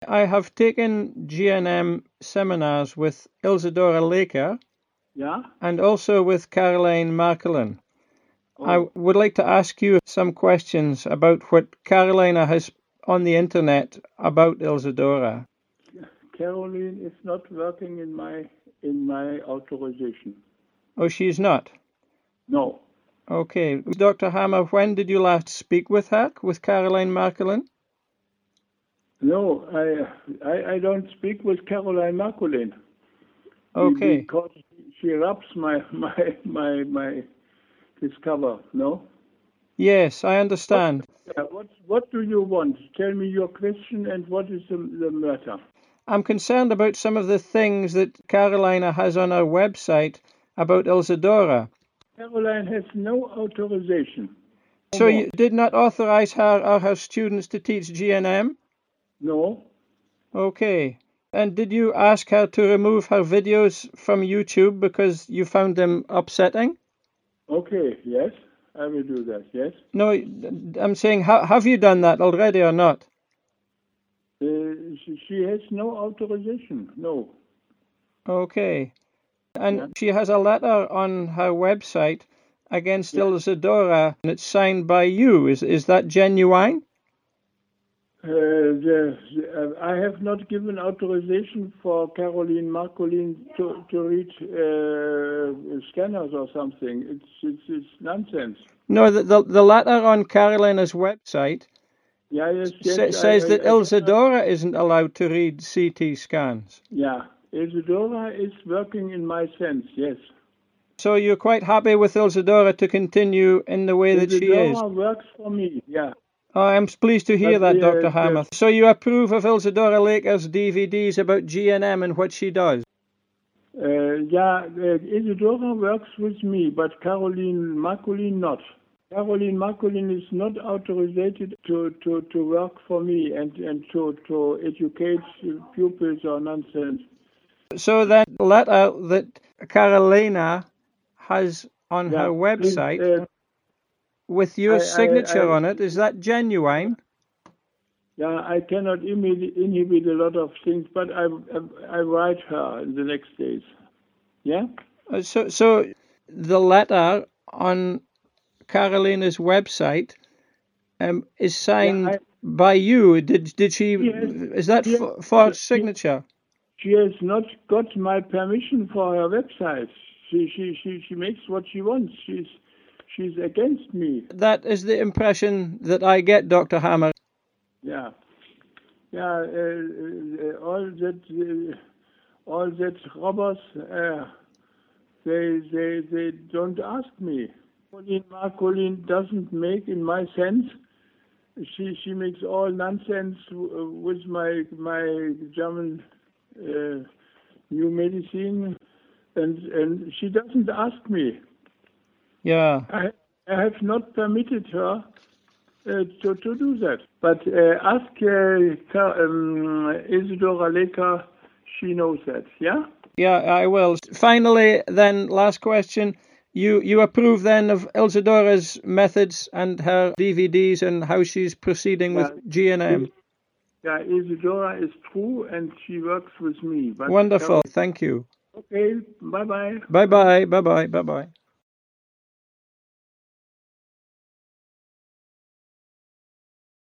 I have taken GNM seminars with Isadora Laker and also with Caroline Marcolin. I would like to ask you some questions about what Carolina has on the internet about Isadora. Caroline is not working in my authorization. Oh, she's not? No. Okay. Dr. Hammer, when did you last speak with her, with Caroline Marcolin? No, I don't speak with Caroline Marcolin. Okay. Because she rubs my Discover, no? Yes, I understand. What do you want? Tell me your question and what is the matter? I'm concerned about some of the things that Carolina has on her website about Isadora. Caroline has no authorization. So you did not authorize her or her students to teach GNM? No. Okay. And did you ask her to remove her videos from YouTube because you found them upsetting? Okay, yes, I will do that, yes. No, I'm saying, have you done that already or not? She has no authorization, no. Okay. And she has a letter on her website against Isadora, and it's signed by you. Is that genuine? I have not given authorization for Caroline Marcolin to read scanners or something. It's nonsense. No, the letter on Carolina's website says that Isadora isn't allowed to read CT scans. Yeah, Isadora is working in my sense, yes. So you're quite happy with Isadora to continue in the way that she is? Isadora works for me, yeah. Oh, I'm pleased to hear that, Dr. Hammer. So you approve of Isadora Laker's DVDs about GNM and what she does? Isadora works with me, but Caroline Marcolin not. Caroline Marcolin is not authorized to work for me and to educate pupils or nonsense. So that letter that Carolina has on her website with your signature on it, is that genuine? Yeah, I cannot inhibit a lot of things, but I write her in the next days. Yeah? So the letter on Carolina's website is signed by you. Did she? Is that for signature? She has not got my permission for her website. She makes what she wants. She's against me. That is the impression that I get, Dr. Hammer. Yeah. All that robbers, they don't ask me. Marcolin doesn't make, in my sense, she makes all nonsense with my German new medicine, and she doesn't ask me. Yeah. I have not permitted her to do that. But ask Isadora Laker, she knows that, yeah? Yeah, I will. Finally, then, last question. You approve then of Isadora's methods and her DVDs and how she's proceeding with GNM? Yeah, Isadora is true and she works with me. Wonderful. Thank you. Okay, bye-bye. Bye-bye. Bye-bye. Bye-bye.